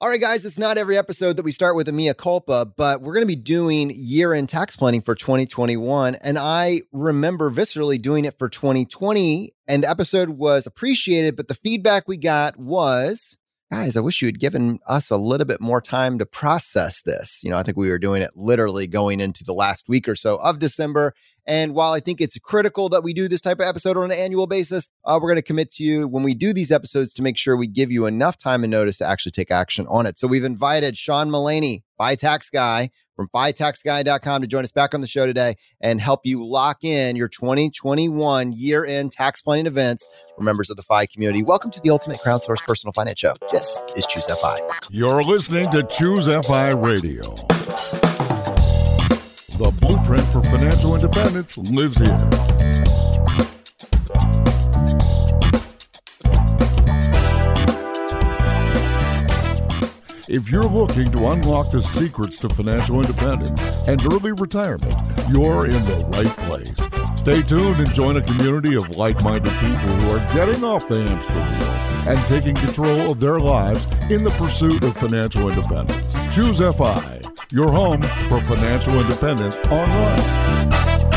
All right, guys, it's not every episode that we start with a mea culpa, but we're going to be doing year-end tax planning for 2021. And I remember viscerally doing it for 2020, and the episode was appreciated, but the feedback we got was, guys, I wish you had given us a little bit more time to process this. I think we were doing it literally going into the last week or so of December. And while I think it's critical that we do this type of episode on an annual basis, we're going to commit to you when we do these episodes to make sure we give you enough time and notice to actually take action on it. So we've invited Sean Mullaney, Buy Tax Guy from buytaxguy.com to join us back on the show today and help you lock in your 2021 year-end tax planning events for members of the FI community. Welcome to the Ultimate Crowdsourced Personal Finance Show. This is Choose FI. You're listening to Choose FI Radio. The blueprint for financial independence lives here. If you're looking to unlock the secrets to financial independence and early retirement, you're in the right place. Stay tuned and join a community of like-minded people who are getting off the hamster wheel and taking control of their lives in the pursuit of financial independence. Choose FI, your home for financial independence online.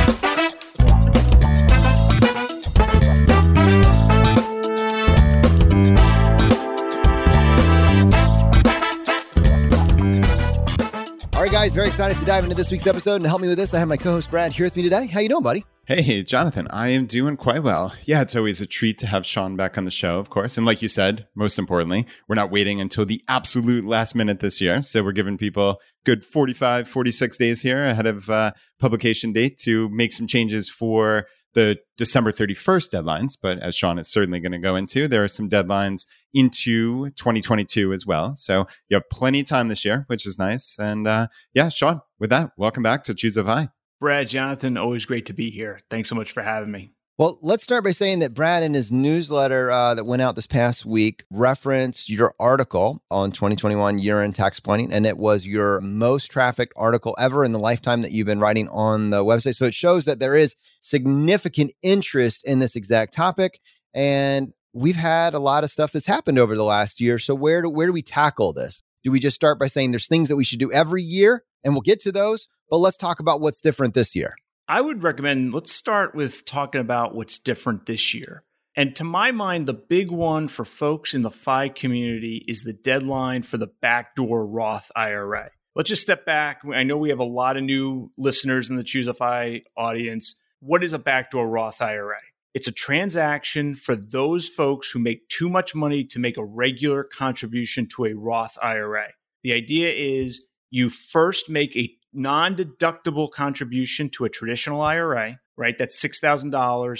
All right, guys, very excited to dive into this week's episode. And to help me with this, I have my co-host Brad here with me today. How you doing, buddy? Hey, Jonathan, I am doing quite well. Yeah, it's always a treat to have Sean back on the show, of course. And like you said, most importantly, we're not waiting until the absolute last minute this year. So we're giving people good 45, 46 days here ahead of publication date to make some changes for the December 31st deadlines. But as Sean is certainly going to go into, there are some deadlines into 2022 as well. So you have plenty of time this year, which is nice. And yeah, Sean, with that, welcome back to Choose FI. Brad, Jonathan, always great to be here. Thanks so much for having me. Well, let's start by saying that Brad, in his newsletter that went out this past week, referenced your article on 2021 year-end tax planning, and it was your most trafficked article ever in the lifetime that you've been writing on the website. So it shows that there is significant interest in this exact topic, and we've had a lot of stuff that's happened over the last year. So where do we tackle this? Do we just start by saying there's things that we should do every year, and we'll get to those, but let's talk about what's different this year? I would recommend, let's start with talking about what's different this year. And to my mind, the big one for folks in the FI community is the deadline for the backdoor Roth IRA. Let's just step back. I know we have a lot of new listeners in the Choose FI audience. What is a backdoor Roth IRA? It's a transaction for those folks who make too much money to make a regular contribution to a Roth IRA. The idea is you first make a non-deductible contribution to a traditional IRA, right? That's $6,000,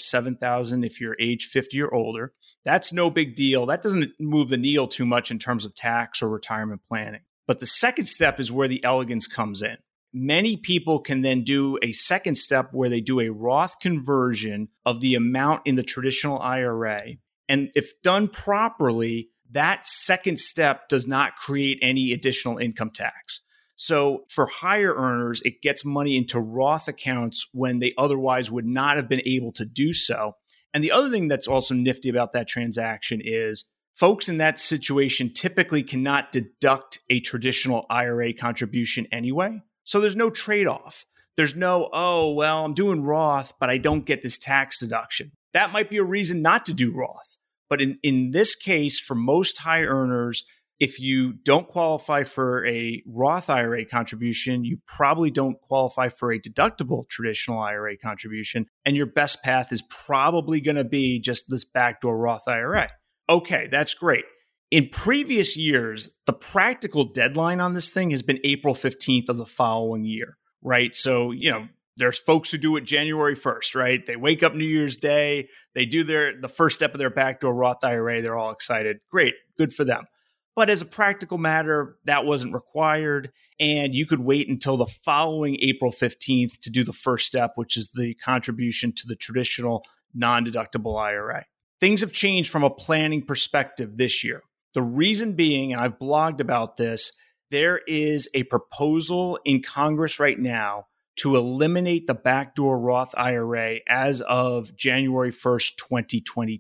$7,000 if you're age 50 or older. That's no big deal. That doesn't move the needle too much in terms of tax or retirement planning. But the second step is where the elegance comes in. Many people can then do a second step where they do a Roth conversion of the amount in the traditional IRA. And if done properly, that second step does not create any additional income tax. So for higher earners, it gets money into Roth accounts when they otherwise would not have been able to do so. And the other thing that's also nifty about that transaction is folks in that situation typically cannot deduct a traditional IRA contribution anyway. So there's no trade-off. There's no, oh, well, I'm doing Roth, but I don't get this tax deduction. That might be a reason not to do Roth. But in this case, for most high earners, if you don't qualify for a Roth IRA contribution, you probably don't qualify for a deductible traditional IRA contribution. And your best path is probably going to be just this backdoor Roth IRA. Okay, that's great. In previous years, the practical deadline on this thing has been April 15th of the following year, right? So, there's folks who do it January 1st, right? They wake up New Year's Day, they do the first step of their backdoor Roth IRA, they're all excited. Great, good for them. But as a practical matter, that wasn't required. And you could wait until the following April 15th to do the first step, which is the contribution to the traditional non-deductible IRA. Things have changed from a planning perspective this year. The reason being, and I've blogged about this, there is a proposal in Congress right now to eliminate the backdoor Roth IRA as of January 1st, 2022.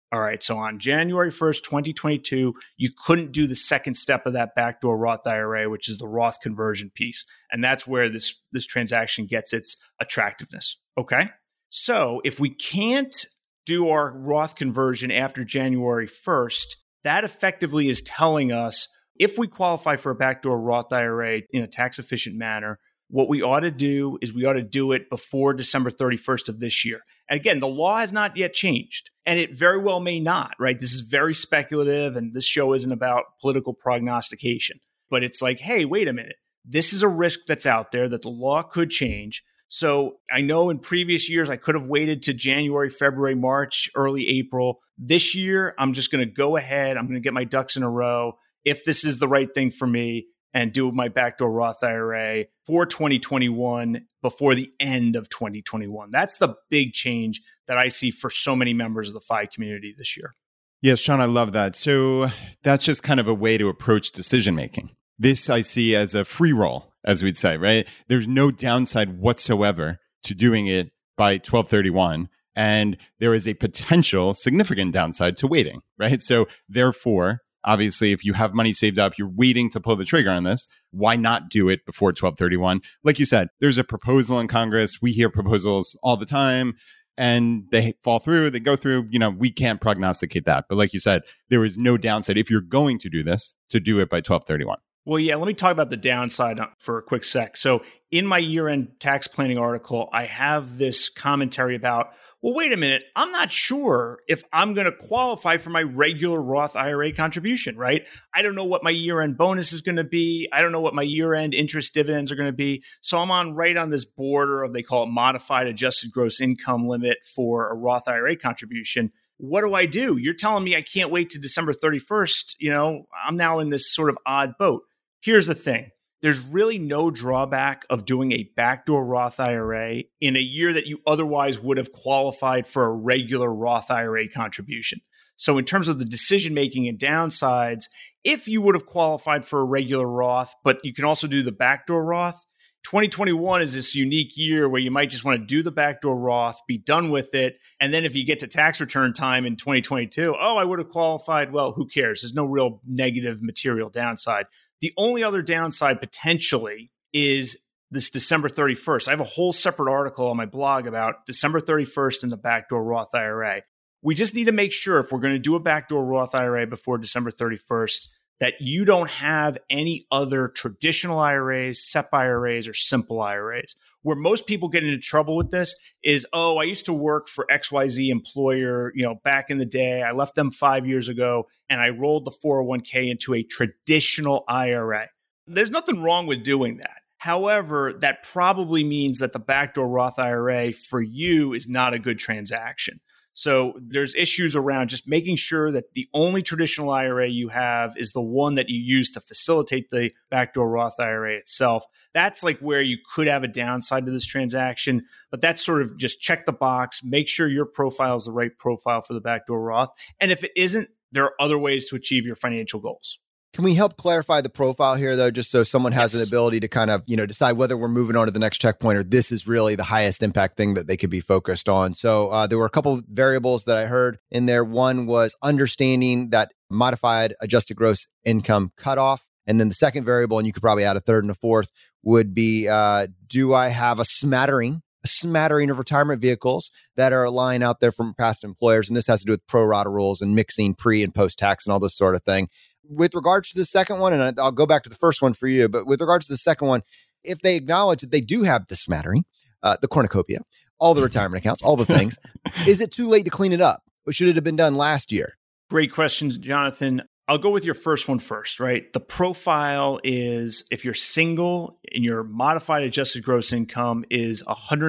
All right. So on January 1st, 2022, you couldn't do the second step of that backdoor Roth IRA, which is the Roth conversion piece. And that's where this transaction gets its attractiveness. Okay. So if we can't do our Roth conversion after January 1st, that effectively is telling us if we qualify for a backdoor Roth IRA in a tax efficient manner, what we ought to do is we ought to do it before December 31st of this year. And again, the law has not yet changed, and it very well may not, right? This is very speculative, and this show isn't about political prognostication. But it's like, hey, wait a minute. This is a risk that's out there that the law could change. So I know in previous years, I could have waited to January, February, March, early April. This year, I'm just going to go ahead. I'm going to get my ducks in a row. If this is the right thing for me, and do my backdoor Roth IRA for 2021 before the end of 2021. That's the big change that I see for so many members of the FI community this year. Yes, Sean, I love that. So that's just kind of a way to approach decision making. This I see as a free roll, as we'd say, right? There's no downside whatsoever to doing it by 12/31. And there is a potential significant downside to waiting, right? So therefore, obviously, if you have money saved up, you're waiting to pull the trigger on this. Why not do it before 12/31? Like you said, there's a proposal in Congress. We hear proposals all the time and they fall through, they go through. We can't prognosticate that. But like you said, there is no downside if you're going to do this to do it by 12/31. Well, yeah, let me talk about the downside for a quick sec. So in my year-end tax planning article, I have this commentary about, well, wait a minute, I'm not sure if I'm going to qualify for my regular Roth IRA contribution, right? I don't know what my year-end bonus is going to be. I don't know what my year-end interest dividends are going to be. So I'm right on this border of, they call it modified adjusted gross income limit for a Roth IRA contribution. What do? You're telling me I can't wait to December 31st. I'm now in this sort of odd boat. Here's the thing. There's really no drawback of doing a backdoor Roth IRA in a year that you otherwise would have qualified for a regular Roth IRA contribution. So in terms of the decision-making and downsides, if you would have qualified for a regular Roth, but you can also do the backdoor Roth, 2021 is this unique year where you might just want to do the backdoor Roth, be done with it. And then if you get to tax return time in 2022, I would have qualified. Well, who cares? There's no real negative material downside. The only other downside potentially is this December 31st. I have a whole separate article on my blog about December 31st and the backdoor Roth IRA. We just need to make sure if we're going to do a backdoor Roth IRA before December 31st, that you don't have any other traditional IRAs, SEP IRAs, or simple IRAs. Where most people get into trouble with this is, I used to work for XYZ employer, back in the day. I left them 5 years ago and I rolled the 401k into a traditional IRA. There's nothing wrong with doing that. However, that probably means that the backdoor Roth IRA for you is not a good transaction. So there's issues around just making sure that the only traditional IRA you have is the one that you use to facilitate the backdoor Roth IRA itself. That's like where you could have a downside to this transaction, but that's sort of just check the box, make sure your profile is the right profile for the backdoor Roth. And if it isn't, there are other ways to achieve your financial goals. Can we help clarify the profile here, though, just so someone has an ability to kind of, decide whether we're moving on to the next checkpoint or this is really the highest impact thing that they could be focused on? So there were a couple of variables that I heard in there. One was understanding that modified adjusted gross income cutoff. And then the second variable, and you could probably add a third and a fourth, would be, do I have a smattering of retirement vehicles that are lying out there from past employers? And this has to do with pro rata rules and mixing pre and post tax and all this sort of thing. With regards to the second one, and I'll go back to the first one for you, but with regards to the second one, if they acknowledge that they do have the smattering, the cornucopia, all the retirement accounts, all the things, is it too late to clean it up? Or should it have been done last year? Great questions, Jonathan. I'll go with your first one first, right? The profile is, if you're single and your modified adjusted gross income is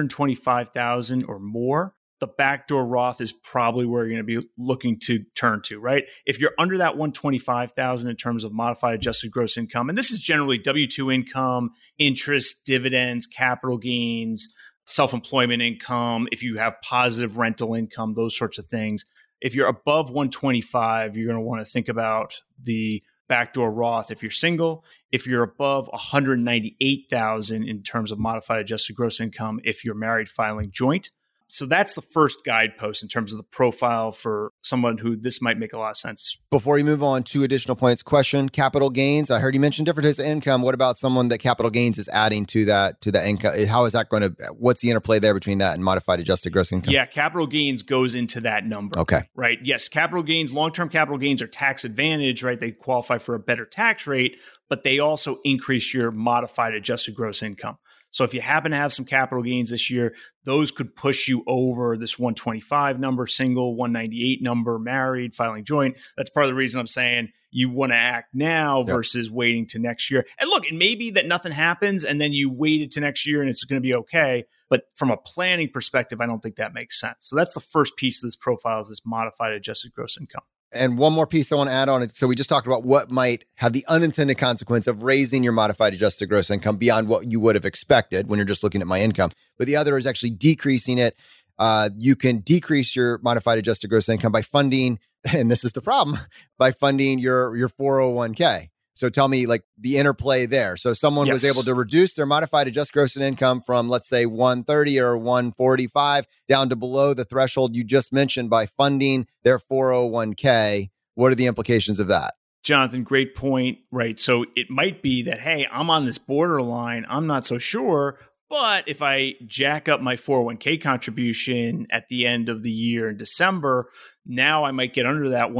$125,000 or more, the backdoor Roth is probably where you're going to be looking to turn to, right? If you're under that $125,000 in terms of modified adjusted gross income, and this is generally W-2 income, interest, dividends, capital gains, self-employment income, if you have positive rental income, those sorts of things. If you're above 125, you're going to want to think about the backdoor Roth if you're single. If you're above 198,000 in terms of modified adjusted gross income, if you're married filing joint. So that's the first guidepost in terms of the profile for someone who this might make a lot of sense. Before you move on, 2 additional points. Question, capital gains. I heard you mention different types of income. What about someone that capital gains is adding to the income? How is that going to, what's the interplay there between that and modified adjusted gross income? Yeah, capital gains goes into that number. Okay. Right. Yes, capital gains, long-term capital gains are tax advantage, right? They qualify for a better tax rate, but they also increase your modified adjusted gross income. So if you happen to have some capital gains this year, those could push you over this 125 number, single, 198 number, married, filing joint. That's part of the reason I'm saying you want to act now versus waiting to next year. And look, it may be that nothing happens and then you waited to next year and it's going to be okay. But from a planning perspective, I don't think that makes sense. So that's the first piece of this profile is this modified adjusted gross income. And one more piece I want to add on it. So we just talked about what might have the unintended consequence of raising your modified adjusted gross income beyond what you would have expected when you're just looking at my income. But the other is actually decreasing it. You can decrease your modified adjusted gross income by funding, and this is the problem, by funding your 401k. So tell me like the interplay there. So someone was able to reduce their modified adjusted gross income from, let's say, 130 or 145 down to below the threshold you just mentioned by funding their 401k. What are the implications of that? Jonathan, great point, right? So it might be that, hey, I'm on this borderline. I'm not so sure. But if I jack up my 401k contribution at the end of the year in December, now I might get under that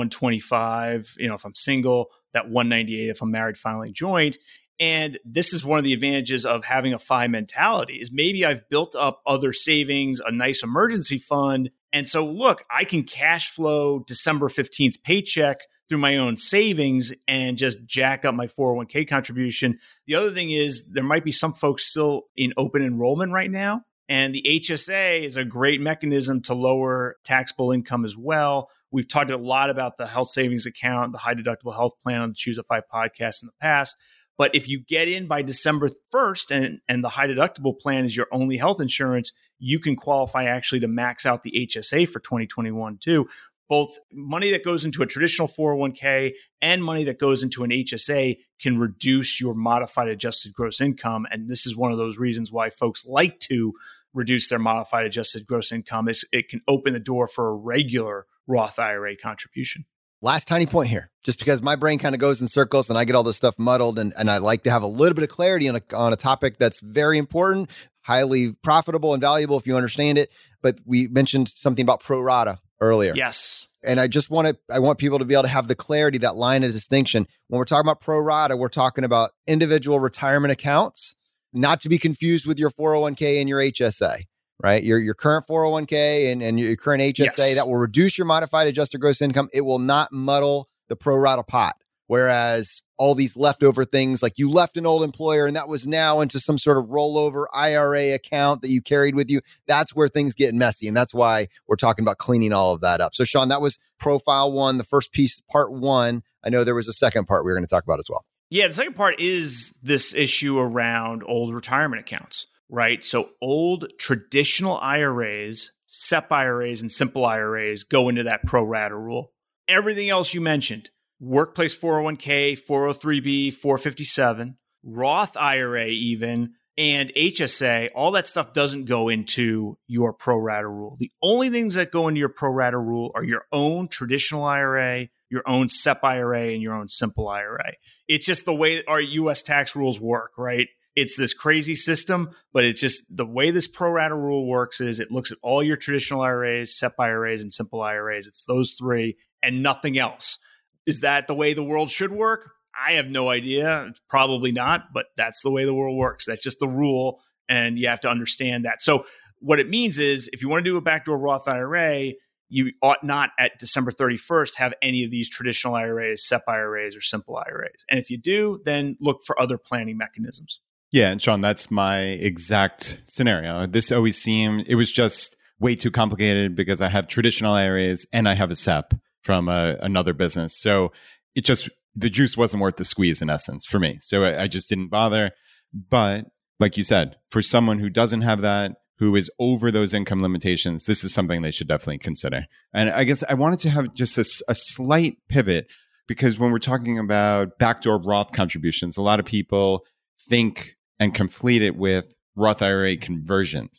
125, if I'm single, that 198 if I'm married, filing joint. And this is one of the advantages of having a FI mentality is maybe I've built up other savings, a nice emergency fund. And so look, I can cash flow December 15th paycheck through my own savings and just jack up my 401k contribution. The other thing is there might be some folks still in open enrollment right now. And the HSA is a great mechanism to lower taxable income as well. We've talked a lot about the health savings account, the high deductible health plan on the Choose a FI podcast in the past. But if you get in by December 1st and the high deductible plan is your only health insurance, you can qualify actually to max out the HSA for 2021 too. Both money that goes into a traditional 401k and money that goes into an HSA can reduce your modified adjusted gross income. And this is one of those reasons why folks like to reduce their modified adjusted gross income. It can open the door for a regular Roth IRA contribution. Last tiny point here, just because my brain kind of goes in circles and I get all this stuff muddled and I like to have a little bit of clarity on a topic that's very important, highly profitable and valuable if you understand it. But we mentioned something about pro rata earlier. Yes. And I want people to be able to have the clarity, that line of distinction. When we're talking about pro rata, we're talking about individual retirement accounts, not to be confused with your 401k and your HSA, right? Your current 401k and your current HSA, that will reduce your modified adjusted gross income. It will not muddle the pro rata pot. Whereas all these leftover things, like you left an old employer and that was now into some sort of rollover IRA account that you carried with you, that's where things get messy. And that's why we're talking about cleaning all of that up. So Sean, that was profile 1, the first piece, part 1. I know there was a second part we were going to talk about as well. Yeah, the second part is this issue around old retirement accounts, right? So old traditional IRAs, SEP IRAs, and simple IRAs go into that pro rata rule. Everything else you mentioned, workplace 401k, 403b, 457, Roth IRA even, and HSA, all that stuff doesn't go into your pro rata rule. The only things that go into your pro rata rule are your own traditional IRA, your own SEP IRA, and your own simple IRA. It's just the way our U.S. tax rules work, right? It's this crazy system, but it's just the way this pro rata rule works is it looks at all your traditional IRAs, SEP IRAs, and simple IRAs. It's those three and nothing else. Is that the way the world should work? I have no idea. Probably not, but that's the way the world works. That's just the rule, and you have to understand that. So what it means is if you want to do a backdoor Roth IRA, you ought not at December 31st have any of these traditional IRAs, SEP IRAs, or simple IRAs. And if you do, then look for other planning mechanisms. Yeah, and Sean, that's my exact scenario. This always seemed, it was just way too complicated because I have traditional IRAs and I have a SEP from another business. So it just, the juice wasn't worth the squeeze in essence for me. So I just didn't bother. But like you said, for someone who doesn't have that, who is over those income limitations, this is something they should definitely consider. And I guess I wanted to have just a slight pivot because when we're talking about backdoor Roth contributions, a lot of people think and conflate it with Roth IRA conversions.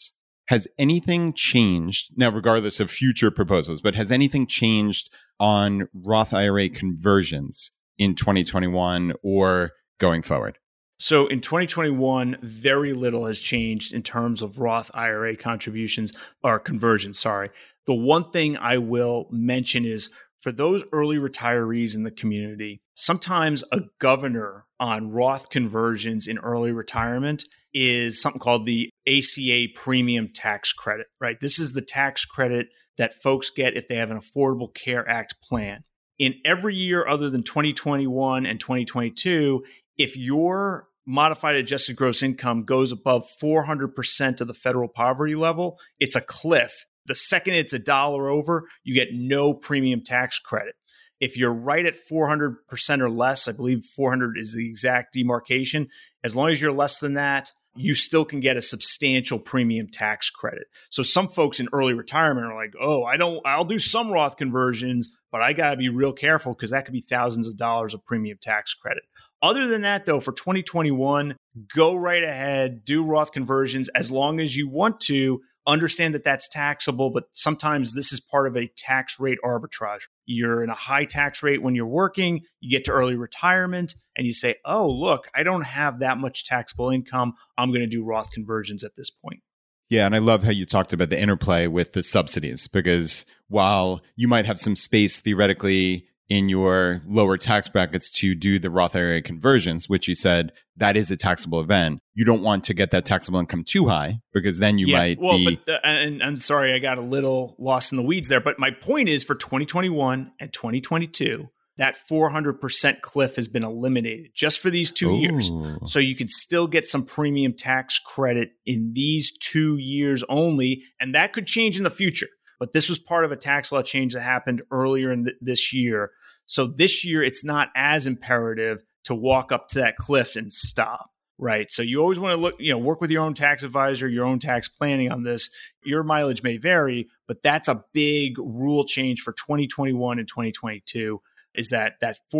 has anything changed now, regardless of future proposals, but has anything changed on Roth IRA conversions in 2021 or going forward? So in 2021, very little has changed in terms of Roth IRA contributions or conversions, sorry. The one thing I will mention is for those early retirees in the community, sometimes a governor on Roth conversions in early retirement is something called the ACA Premium Tax Credit, right? This is the tax credit that folks get if they have an Affordable Care Act plan. In every year other than 2021 and 2022, if your modified adjusted gross income goes above 400% of the federal poverty level, it's a cliff. The second it's $1 over, you get no premium tax credit. If you're right at 400% or less, I believe 400 is the exact demarcation. As long as you're less than that, you still can get a substantial premium tax credit. So some folks in early retirement are like, oh, I'll do some Roth conversions, but I got to be real careful because that could be thousands of dollars of premium tax credit. Other than that, though, for 2021, go right ahead, do Roth conversions as long as you want to. Understand that that's taxable, but sometimes this is part of a tax rate arbitrage. You're in a high tax rate when you're working, you get to early retirement, and you say, oh, look, I don't have that much taxable income. I'm going to do Roth conversions at this point. Yeah, and I love how you talked about the interplay with the subsidies, because while you might have some space theoretically in your lower tax brackets to do the Roth IRA conversions, which you said that is a taxable event, you don't want to get that taxable income too high because then you might be... And I'm sorry, I got a little lost in the weeds there, but my point is for 2021 and 2022, that 400% cliff has been eliminated just for these 2 years. So you can still get some premium tax credit in these 2 years only, and that could change in the future. But this was part of a tax law change that happened earlier in this year. So this year, it's not as imperative to walk up to that cliff and stop, right? So you always want to work with your own tax advisor, your own tax planning on this. Your mileage may vary, but that's a big rule change for 2021 and 2022 is that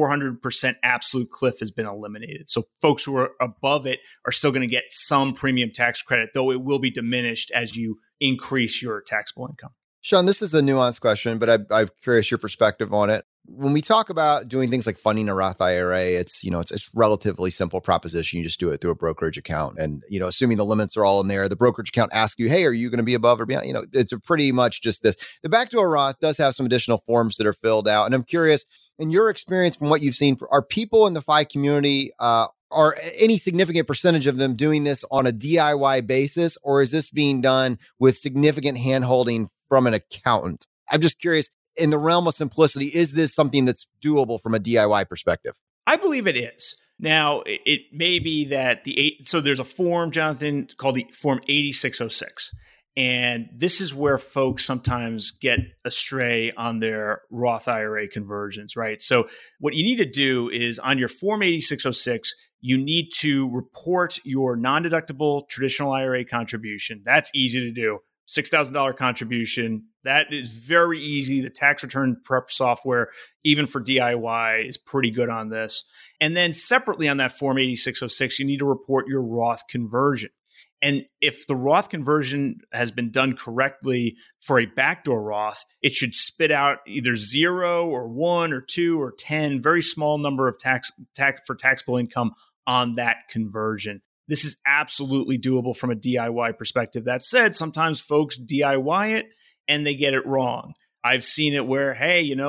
400% absolute cliff has been eliminated. So folks who are above it are still going to get some premium tax credit, though it will be diminished as you increase your taxable income. Sean, this is a nuanced question, but I'm curious your perspective on it. When we talk about doing things like funding a Roth IRA, it's relatively simple proposition. You just do it through a brokerage account. And, assuming the limits are all in there, the brokerage account asks you, hey, are you going to be above or beyond? It's a pretty much just this. The backdoor Roth does have some additional forms that are filled out. And I'm curious, in your experience from what you've seen, are people in the FI community, are any significant percentage of them doing this on a DIY basis, or is this being done with significant handholding from an accountant? I'm just curious, in the realm of simplicity, is this something that's doable from a DIY perspective? I believe it is. Now, it may be that so there's a form, Jonathan, called the Form 8606. And this is where folks sometimes get astray on their Roth IRA conversions, right? So what you need to do is on your Form 8606, you need to report your non-deductible traditional IRA contribution. That's easy to do. $6,000 contribution. That is very easy. The tax return prep software, even for DIY, is pretty good on this. And then separately on that Form 8606, you need to report your Roth conversion. And if the Roth conversion has been done correctly for a backdoor Roth, it should spit out either 0 or 1 or 2 or 10, very small number of tax for taxable income on that conversion. This is absolutely doable from a DIY perspective. That said, sometimes folks DIY it and they get it wrong. I've seen it where, hey, you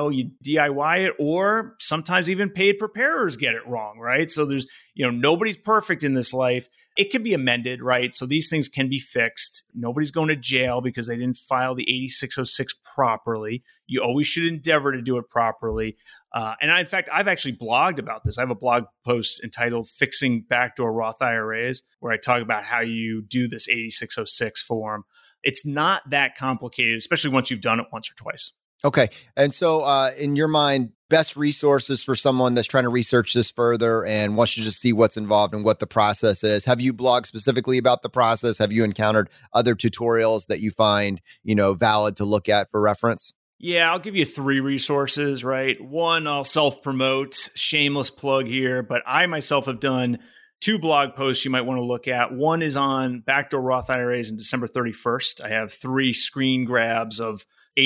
DIY it, or sometimes even paid preparers get it wrong, right? So there's, nobody's perfect in this life. It can be amended, right? So these things can be fixed. Nobody's going to jail because they didn't file the 8606 properly. You always should endeavor to do it properly. In fact, I've actually blogged about this. I have a blog post entitled Fixing Backdoor Roth IRAs, where I talk about how you do this 8606 form. It's not that complicated, especially once you've done it once or twice. Okay. And so in your mind, best resources for someone that's trying to research this further and wants to just see what's involved and what the process is. Have you blogged specifically about the process? Have you encountered other tutorials that you find, valid to look at for reference? Yeah, I'll give you 3 resources, right? One, I'll self-promote, shameless plug here, but I myself have done two blog posts you might want to look at. One is on backdoor Roth IRAs in December 31st. I have 3 screen grabs of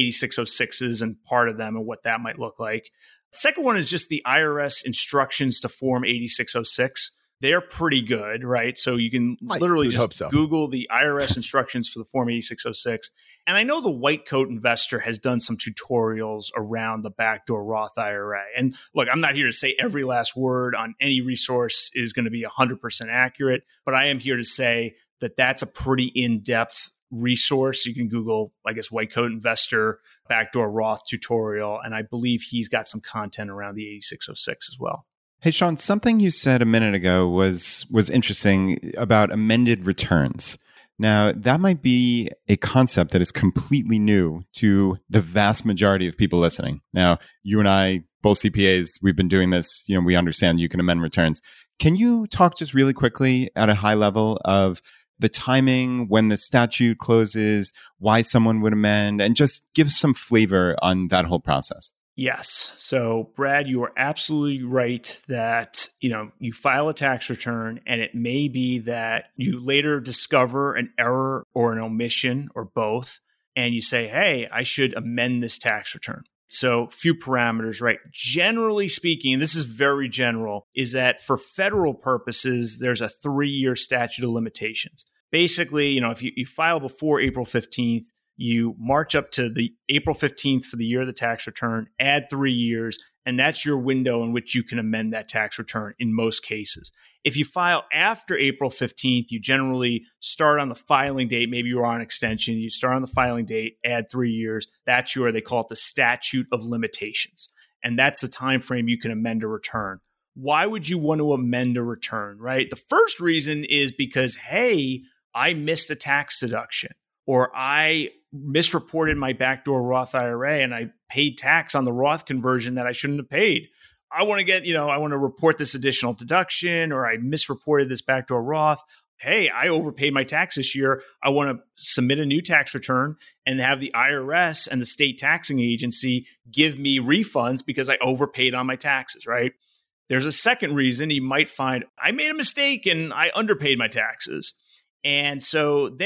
8606s and part of them and what that might look like. The second one is just the IRS instructions to Form 8606. They're pretty good, right? So you can literally just Google the IRS instructions for the Form 8606. And I know the White Coat Investor has done some tutorials around the backdoor Roth IRA. And look, I'm not here to say every last word on any resource is going to be 100% accurate, but I am here to say that that's a pretty in-depth resource. You can Google, I guess, White Coat Investor backdoor Roth tutorial. And I believe he's got some content around the 8606 as well. Hey, Sean, something you said a minute ago was interesting about amended returns. Now, that might be a concept that is completely new to the vast majority of people listening. Now, you and I, both CPAs, we've been doing this. We understand you can amend returns. Can you talk just really quickly at a high level of the timing, when the statute closes, why someone would amend, and just give some flavor on that whole process? Yes. So, Brad, you are absolutely right that, you file a tax return and it may be that you later discover an error or an omission or both, and you say, hey, I should amend this tax return. So, few parameters, right? Generally speaking, and this is very general, is that for federal purposes, there's a 3-year statute of limitations. Basically, if you file before April 15th, you march up to the April 15th for the year of the tax return, add 3 years, and that's your window in which you can amend that tax return in most cases. If you file after April 15th, you generally start on the filing date. Maybe you're on extension. You start on the filing date, add 3 years. That's they call it the statute of limitations. And that's the time frame you can amend a return. Why would you want to amend a return, right? The first reason is because, hey, I missed a tax deduction, or I misreported my backdoor Roth IRA and I paid tax on the Roth conversion that I shouldn't have paid. I want to I want to report this additional deduction, or I misreported this backdoor Roth. Hey, I overpaid my tax this year. I want to submit a new tax return and have the IRS and the state taxing agency give me refunds because I overpaid on my taxes, right? There's a second reason. You might find I made a mistake and I underpaid my taxes. And so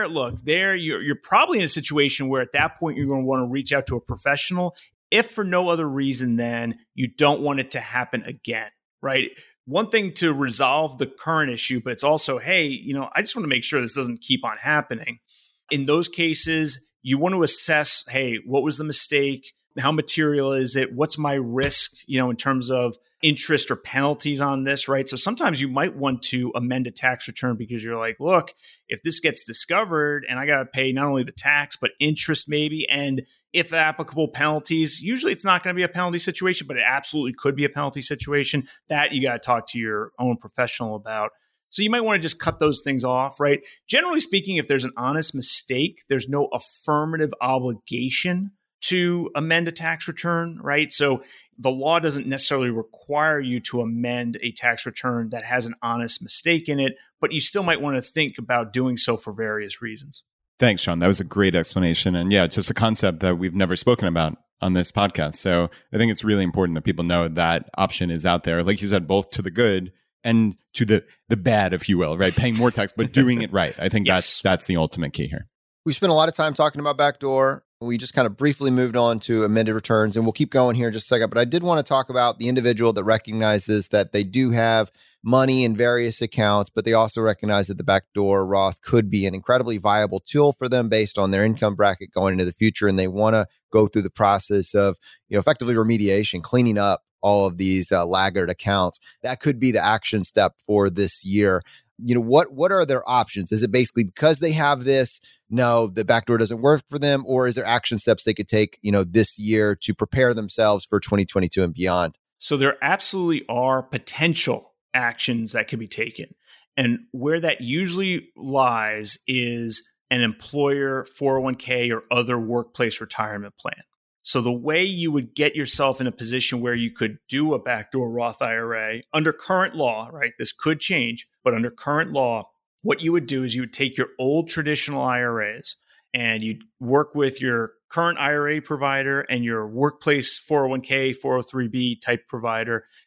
you're probably in a situation where at that point you're going to want to reach out to a professional, if for no other reason than you don't want it to happen again, right? One thing to resolve the current issue, but it's also, hey, I just want to make sure this doesn't keep on happening. In those cases, you want to assess, hey, what was the mistake? How material is it? What's my risk, in terms of interest or penalties on this, right? So sometimes you might want to amend a tax return because you're like, look, if this gets discovered and I got to pay not only the tax, but interest maybe, and if applicable penalties, usually it's not going to be a penalty situation, but it absolutely could be a penalty situation, that you got to talk to your own professional about. So you might want to just cut those things off, right? Generally speaking, if there's an honest mistake, there's no affirmative obligation to amend a tax return, right? So the law doesn't necessarily require you to amend a tax return that has an honest mistake in it, but you still might want to think about doing so for various reasons. Thanks, Sean. That was a great explanation. And yeah, just a concept that we've never spoken about on this podcast. So I think it's really important that people know that option is out there. Like you said, both to the good and to the bad, if you will, right? Paying more tax, but doing it right. I think Yes. that's the ultimate key here. We spent a lot of time talking about backdoor. We just kind of briefly moved on to amended returns, and we'll keep going here in just a second. But I did want to talk about the individual that recognizes that they do have money in various accounts, but they also recognize that the backdoor Roth could be an incredibly viable tool for them based on their income bracket going into the future. And they want to go through the process of, effectively remediation, cleaning up all of these laggard accounts. That could be the action step for this year. What are their options? Is it basically because they have this, no, the backdoor doesn't work for them, or is there action steps they could take, this year to prepare themselves for 2022 and beyond? So there absolutely are potential actions that can be taken. And where that usually lies is an employer 401k or other workplace retirement plan. So the way you would get yourself in a position where you could do a backdoor Roth IRA under current law, right? This could change, but under current law, what you would do is you would take your old traditional IRAs and you'd work with your current IRA provider and your workplace 401k, 403b type provider,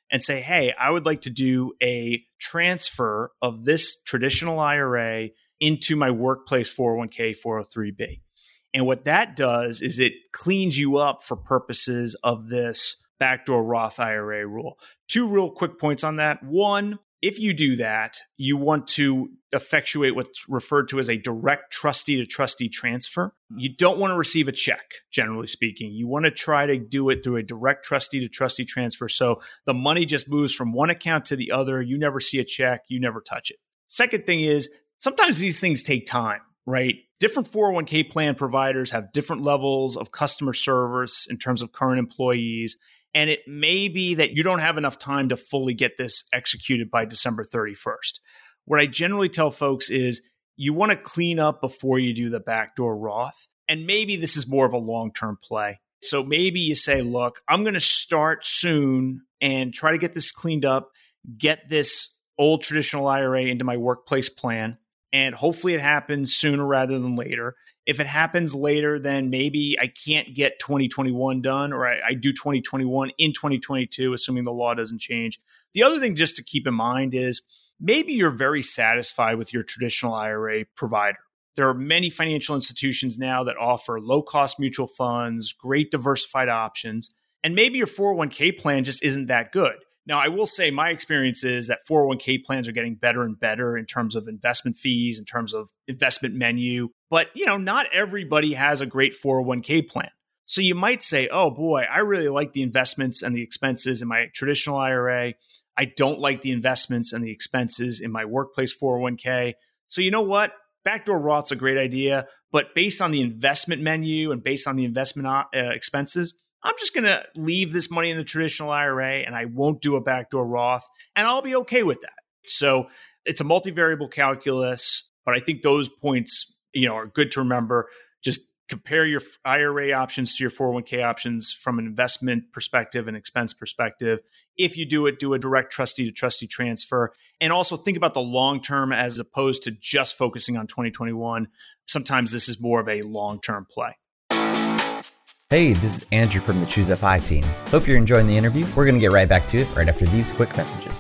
and say, hey, I would like to do a transfer of this traditional IRA into my workplace 401k, 403b. And what that does is it cleans you up for purposes of this backdoor Roth IRA rule. Two real quick points on that. One, if you do that, you want to effectuate what's referred to as a direct trustee to trustee transfer. You don't want to receive a check, generally speaking. You want to try to do it through a direct trustee to trustee transfer. So the money just moves from one account to the other. You never see a check. You never touch it. Second thing is, sometimes these things take time, right? Different 401k plan providers have different levels of customer service in terms of current employees. And it may be that you don't have enough time to fully get this executed by December 31st. What I generally tell folks is you want to clean up before you do the backdoor Roth. And maybe this is more of a long-term play. So maybe you say, look, I'm going to start soon and try to get this cleaned up, get this old traditional IRA into my workplace plan. And hopefully it happens sooner rather than later. If it happens later, then maybe I can't get 2021 done, or I do 2021 in 2022, assuming the law doesn't change. The other thing just to keep in mind is maybe you're very satisfied with your traditional IRA provider. There are many financial institutions now that offer low-cost mutual funds, great diversified options, and maybe your 401k plan just isn't that good. Now, I will say my experience is that 401k plans are getting better and better in terms of investment fees, in terms of investment menu. But, not everybody has a great 401k plan. So you might say, oh boy, I really like the investments and the expenses in my traditional IRA. I don't like the investments and the expenses in my workplace 401k. So you know what? Backdoor Roth's a great idea. But based on the investment menu and based on the investment expenses, I'm just going to leave this money in the traditional IRA and I won't do a backdoor Roth, and I'll be okay with that. So it's a multivariable calculus, but I think those points, are good to remember. Just compare your IRA options to your 401k options from an investment perspective and expense perspective. If you do it, do a direct trustee to trustee transfer. And also think about the long term as opposed to just focusing on 2021. Sometimes this is more of a long-term play. Hey, this is Andrew from the Choose FI team. Hope you're enjoying the interview. We're going to get right back to it right after these quick messages.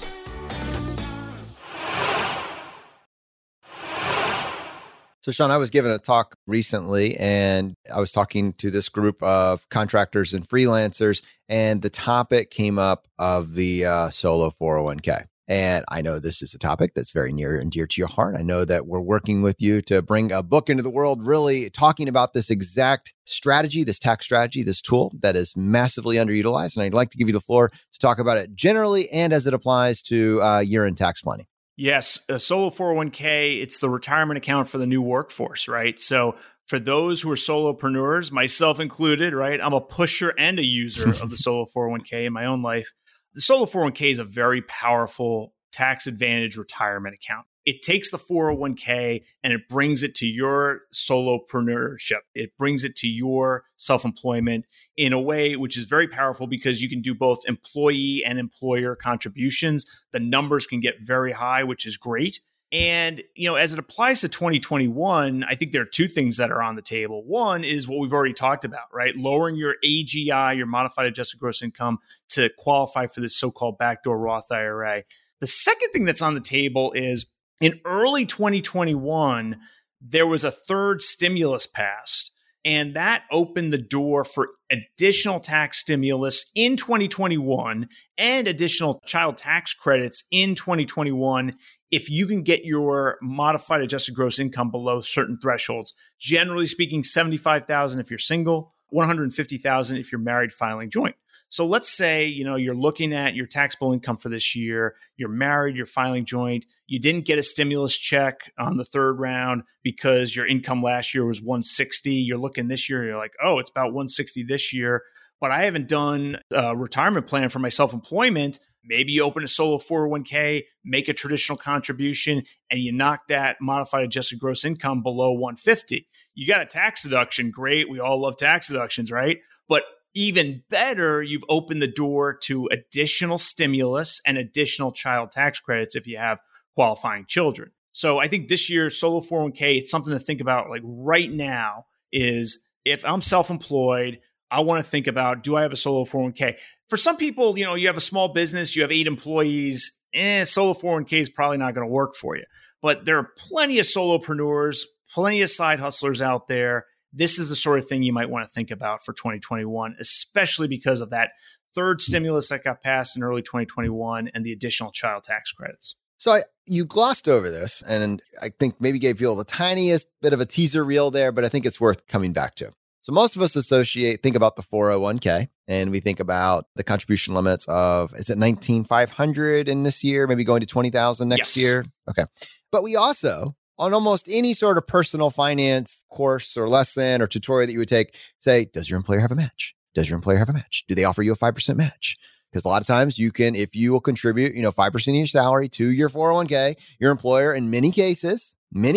So, Sean, I was given a talk recently, and I was talking to this group of contractors and freelancers, and the topic came up of the solo 401k. And I know this is a topic that's very near and dear to your heart. I know that we're working with you to bring a book into the world, really talking about this exact strategy, this tax strategy, this tool that is massively underutilized. And I'd like to give you the floor to talk about it generally and as it applies to year-end tax planning. Yes, a solo 401k, it's the retirement account for the new workforce, right? So for those who are solopreneurs, myself included, right? I'm a pusher and a user of the solo 401k in my own life. The solo 401k is a very powerful tax advantage retirement account. It takes the 401k and it brings it to your solopreneurship. It brings it to your self-employment in a way which is very powerful because you can do both employee and employer contributions. The numbers can get very high, which is great. And, as it applies to 2021, I think there are two things that are on the table. One is what we've already talked about, right? Lowering your AGI, your modified adjusted gross income, to qualify for this so-called backdoor Roth IRA. The second thing that's on the table is in early 2021, there was a third stimulus passed, and that opened the door for additional tax stimulus in 2021 and additional child tax credits in 2021 if you can get your modified adjusted gross income below certain thresholds. Generally speaking, $75,000 if you're single, $150,000 if you're married filing joint. So let's say, you're looking at your taxable income for this year, you're married, you're filing joint, you didn't get a stimulus check on the third round because your income last year was 160. You're looking this year, you're like, oh, it's about 160 this year, but I haven't done a retirement plan for my self-employment. Maybe you open a solo 401k, make a traditional contribution, and you knock that modified adjusted gross income below 150. You got a tax deduction. Great. We all love tax deductions, right? But even better, you've opened the door to additional stimulus and additional child tax credits if you have qualifying children. So I think this year's solo 401k, it's something to think about like right now is if I'm self-employed, I want to think about, do I have a solo 401k? For some people, you have a small business, you have 8 employees, solo 401k is probably not going to work for you. But there are plenty of solopreneurs, plenty of side hustlers out there. This is the sort of thing you might want to think about for 2021, especially because of that third stimulus that got passed in early 2021 and the additional child tax credits. So you glossed over this, and I think maybe gave people the tiniest bit of a teaser reel there, but I think it's worth coming back to. So most of us think about the 401k, and we think about the contribution limits of, is it 19,500 in this year, maybe going to 20,000 next year? Okay. But we also, on almost any sort of personal finance course or lesson or tutorial that you would take, say, does your employer have a match? Does your employer have a match? Do they offer you a 5% match? Because a lot of times you can, if you will contribute, 5% of your salary to your 401k, your employer in many cases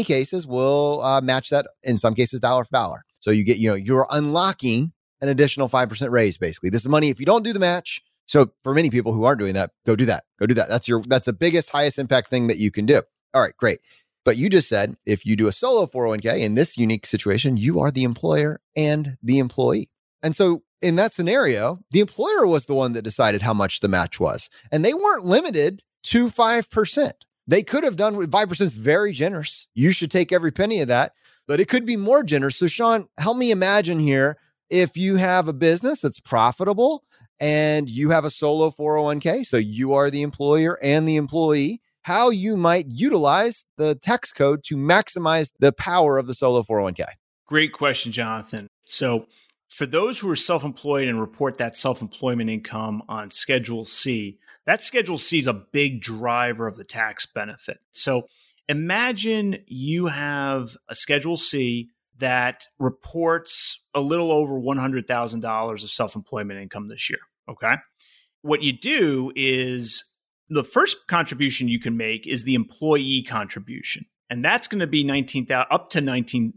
will match that, in some cases dollar for dollar. So you get, you're unlocking an additional 5% raise, basically. This is money if you don't do the match. So for many people who aren't doing that, go do that. That's the biggest, highest impact thing that you can do. All right, great. But you just said, if you do a solo 401k in this unique situation, you are the employer and the employee. And so in that scenario, the employer was the one that decided how much the match was. And they weren't limited to 5%. They could have done 5% is very generous. You should take every penny of that, but it could be more generous. So Sean, help me imagine here, if you have a business that's profitable and you have a solo 401k, so you are the employer and the employee, how you might utilize the tax code to maximize the power of the solo 401k. Great question, Jonathan. So for those who are self-employed and report that self-employment income on Schedule C, that Schedule C is a big driver of the tax benefit. So imagine you have a Schedule C that reports a little over $100,000 of self-employment income this year, okay? What you do is the first contribution you can make is the employee contribution, and that's going to be up to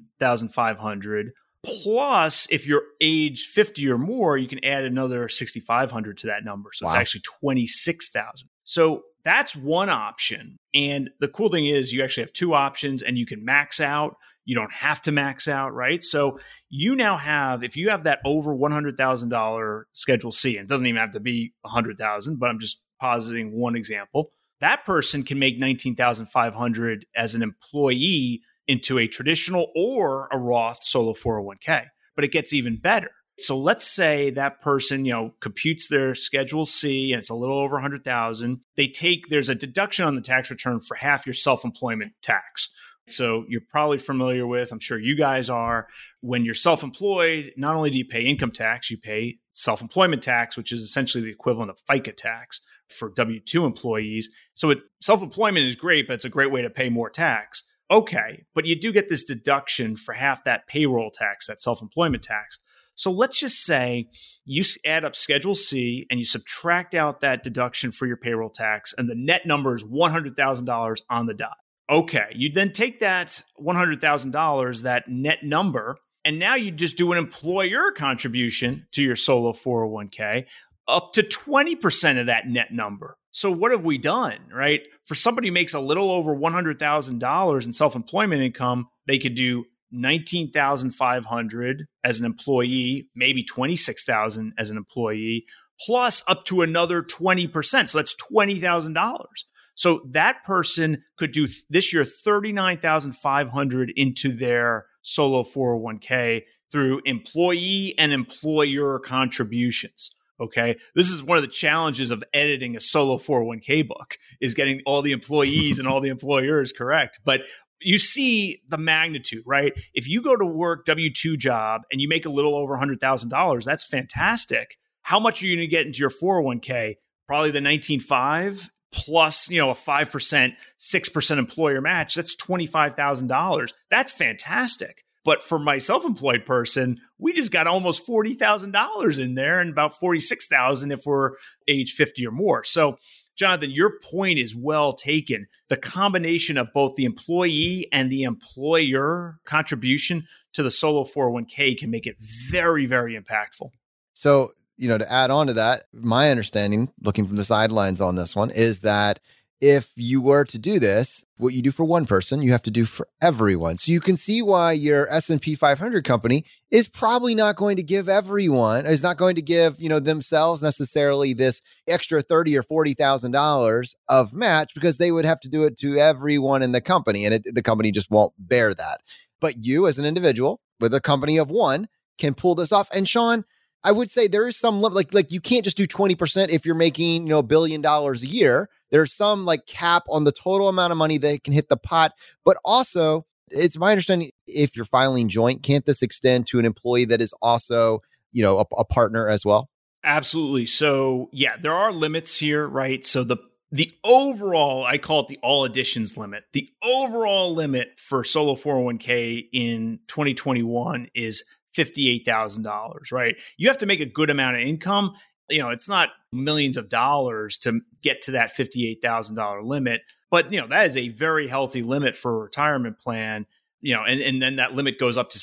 $19,500. Plus, if you're age 50 or more, you can add another $6,500 to that number. So It's actually $26,000. So that's one option. And the cool thing is you actually have 2 options, and you can max out. You don't have to max out, right? So you now have, if you have that over $100,000 Schedule C, and it doesn't even have to be $100,000, but I'm just positing one example, that person can make $19,500 as an employee into a traditional or a Roth solo 401k. But it gets even better. So let's say that person, computes their Schedule C and it's a little over 100,000. There's a deduction on the tax return for half your self-employment tax. So you're probably familiar with, I'm sure you guys are, when you're self-employed, not only do you pay income tax, you pay self-employment tax, which is essentially the equivalent of FICA tax for W-2 employees. So self-employment is great, but it's a great way to pay more tax. Okay, but you do get this deduction for half that payroll tax, that self-employment tax. So let's just say you add up Schedule C and you subtract out that deduction for your payroll tax, and the net number is $100,000 on the dot. Okay, you then take that $100,000, that net number, and now you just do an employer contribution to your solo 401k up to 20% of that net number. So what have we done, right? For somebody who makes a little over $100,000 in self-employment income, they could do $19,500 as an employee, maybe $26,000 as an employee, plus up to another 20%. So that's $20,000. So that person could do this year $39,500 into their solo 401k through employee and employer contributions. Okay. This is one of the challenges of editing a solo 401k book, is getting all the employees and all the employers correct. But you see the magnitude, right? If you go to work W-2 job and you make a little over $100,000, that's fantastic. How much are you going to get into your 401k? Probably the 19.5 plus, a 5%, 6% employer match. That's $25,000. That's fantastic. But for my self-employed person, we just got almost $40,000 in there, and about $46,000 if we're age 50 or more. So, Jonathan, your point is well taken. The combination of both the employee and the employer contribution to the solo 401k can make it very, very impactful. So, to add on to that, my understanding, looking from the sidelines on this one, is that if you were to do this, what you do for one person, you have to do for everyone. So you can see why your S&P 500 company is probably not going to give everyone, is not going to give, themselves necessarily this extra $30,000 or $40,000 of match, because they would have to do it to everyone in the company, and the company just won't bear that. But you as an individual with a company of one can pull this off. And Sean, I would say there is some like you can't just do 20% if you're making, $1 billion a year. There's some cap on the total amount of money that can hit the pot. But also, it's my understanding, if you're filing joint, can't this extend to an employee that is also, a partner as well? Absolutely. So yeah, there are limits here, right? So the overall, I call it the all additions limit. The overall limit for solo 401k in 2021 is $58,000, right? You have to make a good amount of income. It's not millions of dollars to get to that $58,000 limit, but that is a very healthy limit for a retirement plan. And then that limit goes up to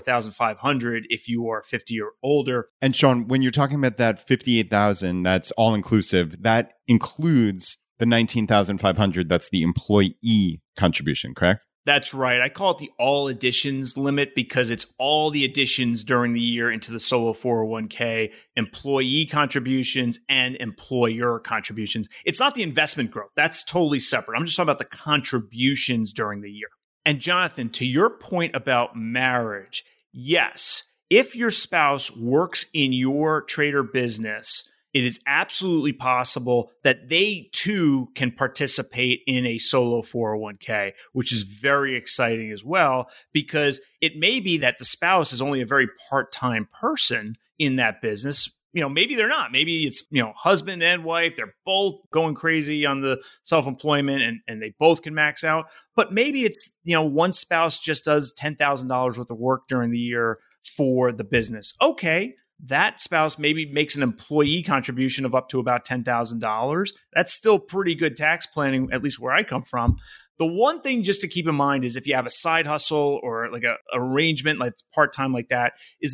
$64,500 if you are 50 or older. And Sean, when you're talking about that $58,000, that's all inclusive. That includes the $19,500. That's the employee contribution, correct? That's right. I call it the all additions limit because it's all the additions during the year into the solo 401k, employee contributions and employer contributions. It's not the investment growth. That's totally separate. I'm just talking about the contributions during the year. And Jonathan, to your point about marriage, yes, if your spouse works in your trader business, it is absolutely possible that they too can participate in a solo 401k, which is very exciting as well, because it may be that the spouse is only a very part-time person in that business. Maybe they're not. Maybe it's, husband and wife. They're both going crazy on the self-employment and they both can max out. But maybe it's, one spouse just does $10,000 worth of work during the year for the business. Okay. That spouse maybe makes an employee contribution of up to about $10,000. That's still pretty good tax planning, at least where I come from. The one thing just to keep in mind is if you have a side hustle or like a arrangement like part-time like that, is the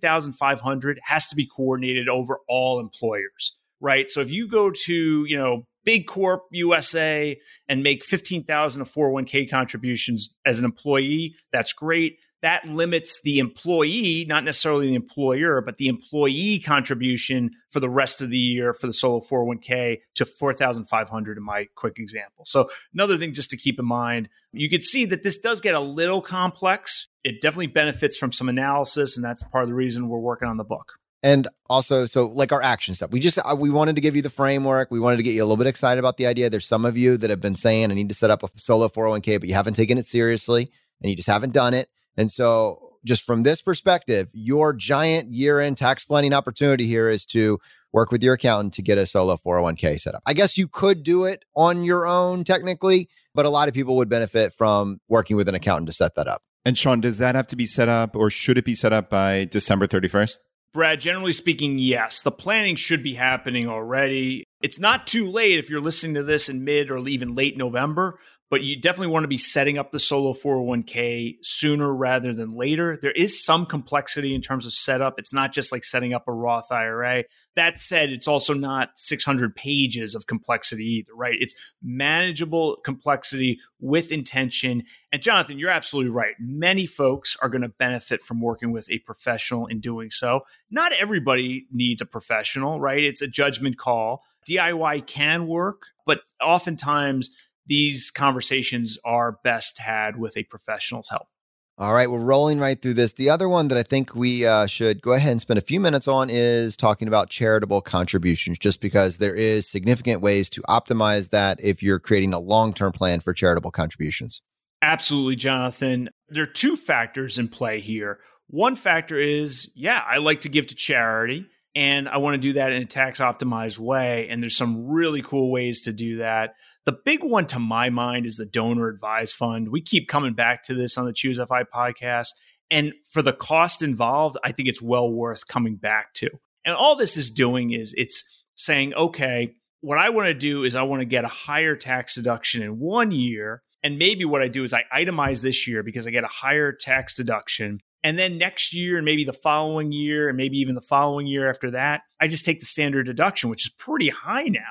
$19,500 has to be coordinated over all employers, right? So if you go to, Big Corp USA and make $15,000 of 401k contributions as an employee, that's great. That limits the employee, not necessarily the employer, but the employee contribution for the rest of the year for the solo 401k to $4,500 in my quick example. So another thing just to keep in mind, you could see that this does get a little complex. It definitely benefits from some analysis, and that's part of the reason we're working on the book. And also, so like our action step, we wanted to give you the framework. We wanted to get you a little bit excited about the idea. There's some of you that have been saying, I need to set up a solo 401k, but you haven't taken it seriously and you just haven't done it. And so just from this perspective, your giant year-end tax planning opportunity here is to work with your accountant to get a solo 401k set up. I guess you could do it on your own technically, but a lot of people would benefit from working with an accountant to set that up. And Sean, does that have to be set up or should it be set up by December 31st? Brad, generally speaking, yes. The planning should be happening already. It's not too late if you're listening to this in mid or even late November, but you definitely want to be setting up the solo 401k sooner rather than later. There is some complexity in terms of setup. It's not just like setting up a Roth IRA. That said, it's also not 600 pages of complexity either, right? It's manageable complexity with intention. And Jonathan, you're absolutely right. Many folks are going to benefit from working with a professional in doing so. Not everybody needs a professional, right? It's a judgment call. DIY can work, but oftentimes these conversations are best had with a professional's help. All right, we're rolling right through this. The other one that I think we should go ahead and spend a few minutes on is talking about charitable contributions, just because there is significant ways to optimize that if you're creating a long-term plan for charitable contributions. Absolutely, Jonathan. There are two factors in play here. One factor is, I like to give to charity, and I want to do that in a tax-optimized way, and there's some really cool ways to do that. The big one to my mind is the donor advised fund. We keep coming back to this on the Choose FI podcast. And for the cost involved, I think it's well worth coming back to. And all this is doing is it's saying, okay, what I want to do is I want to get a higher tax deduction in 1 year. And maybe what I do is I itemize this year because I get a higher tax deduction. And then next year, and maybe the following year, and maybe even the following year after that, I just take the standard deduction, which is pretty high now. It's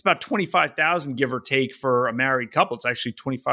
about 25,000 give or take for a married couple. It's actually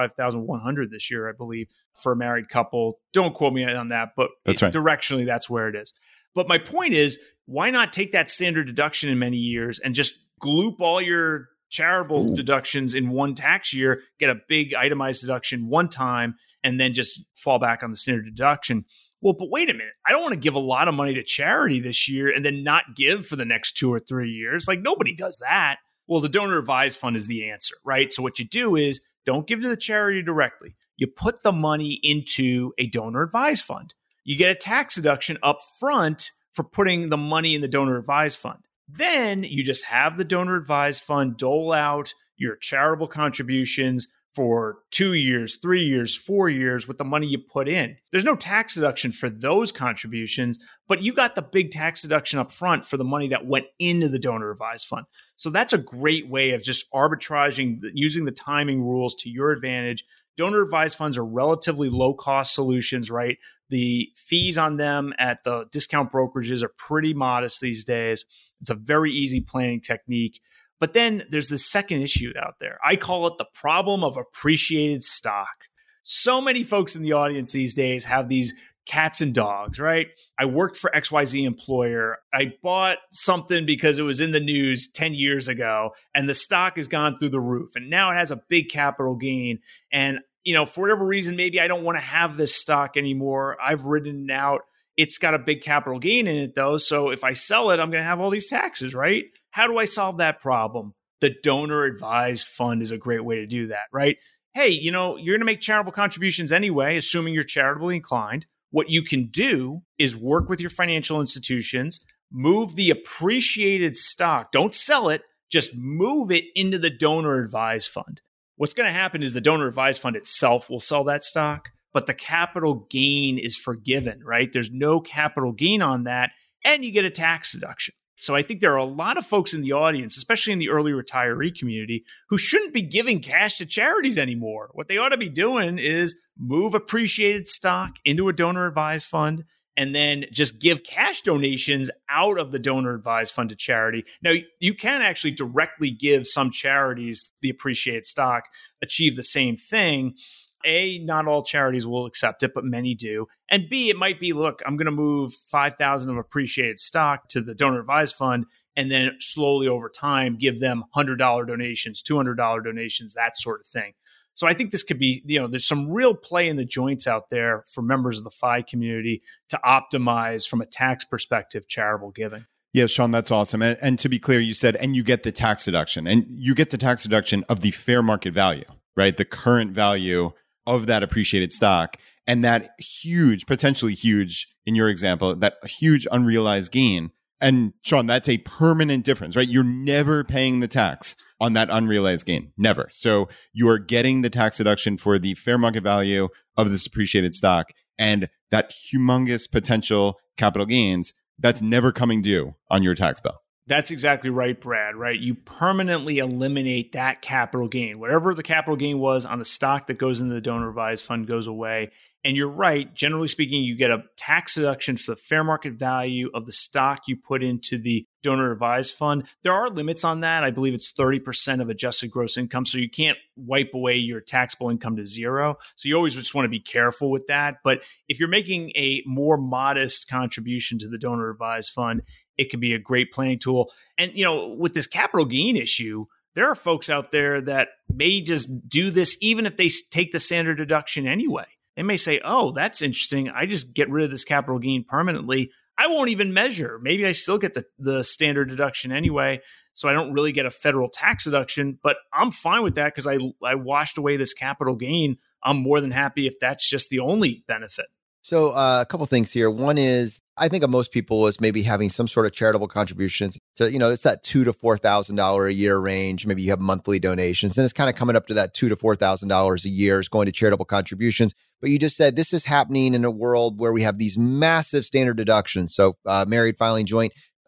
25,100 this year, I believe, for a married couple. Don't quote me on that, but that's right. Directionally, that's where it is. But my point is, why not take that standard deduction in many years and just gloop all your charitable deductions in one tax year, get a big itemized deduction one time, and then just fall back on the standard deduction? Well, but wait a minute. I don't want to give a lot of money to charity this year and then not give for the next 2 or 3 years. Like, nobody does that. Well, the donor advised fund is the answer, right? So what you do is don't give to the charity directly. You put the money into a donor advised fund. You get a tax deduction up front for putting the money in the donor advised fund. Then you just have the donor advised fund dole out your charitable contributions for 2 years, 3 years, 4 years with the money you put in. There's no tax deduction for those contributions, but you got the big tax deduction up front for the money that went into the donor advised fund. So that's a great way of just arbitraging, using the timing rules to your advantage. Donor advised funds are relatively low cost solutions, right? The fees on them at the discount brokerages are pretty modest these days. It's a very easy planning technique. But then there's the second issue out there. I call it the problem of appreciated stock. So many folks in the audience these days have these cats and dogs, right? I worked for XYZ employer. I bought something because it was in the news 10 years ago, and the stock has gone through the roof. And now it has a big capital gain. And, for whatever reason, maybe I don't want to have this stock anymore. I've written it out. It's got a big capital gain in it, though. So if I sell it, I'm going to have all these taxes, right? How do I solve that problem? The donor advised fund is a great way to do that, right? Hey, you're going to make charitable contributions anyway, assuming you're charitably inclined. What you can do is work with your financial institutions, move the appreciated stock. Don't sell it, just move it into the donor advised fund. What's going to happen is the donor advised fund itself will sell that stock, but the capital gain is forgiven, right? There's no capital gain on that, and you get a tax deduction. So I think there are a lot of folks in the audience, especially in the early retiree community, who shouldn't be giving cash to charities anymore. What they ought to be doing is move appreciated stock into a donor advised fund and then just give cash donations out of the donor advised fund to charity. Now, you can actually directly give some charities the appreciated stock, achieve the same thing. A, not all charities will accept it, but many do. And B, it might be, look, I'm going to move 5,000 of appreciated stock to the donor advised fund and then slowly over time give them $100 donations, $200 donations, that sort of thing. So I think this could be, there's some real play in the joints out there for members of the FI community to optimize from a tax perspective charitable giving. Yeah, Sean, that's awesome. And to be clear, you said, and you get the tax deduction, and you get the tax deduction of the fair market value, right? The current value of that appreciated stock, and that huge, potentially huge, in your example, that huge unrealized gain. And Sean, that's a permanent difference, right? You're never paying the tax on that unrealized gain, never. So you are getting the tax deduction for the fair market value of this appreciated stock, and that humongous potential capital gains, that's never coming due on your tax bill. That's exactly right, Brad, right? You permanently eliminate that capital gain. Whatever the capital gain was on the stock that goes into the donor advised fund goes away. And you're right, generally speaking, you get a tax deduction for the fair market value of the stock you put into the donor advised fund. There are limits on that. I believe it's 30% of adjusted gross income. So you can't wipe away your taxable income to zero. So you always just want to be careful with that. But if you're making a more modest contribution to the donor advised fund, it can be a great planning tool. And, with this capital gain issue, there are folks out there that may just do this even if they take the standard deduction anyway. They may say, oh, that's interesting. I just get rid of this capital gain permanently. I won't even measure. Maybe I still get the standard deduction anyway, so I don't really get a federal tax deduction, but I'm fine with that because I washed away this capital gain. I'm more than happy if that's just the only benefit. So a couple things here. One is, I think of most people as maybe having some sort of charitable contributions to, it's that $2,000 to $4,000 a year range. Maybe you have monthly donations, and it's kind of coming up to that $2,000 to $4,000 a year is going to charitable contributions. But you just said this is happening in a world where we have these massive standard deductions. So married filing joint,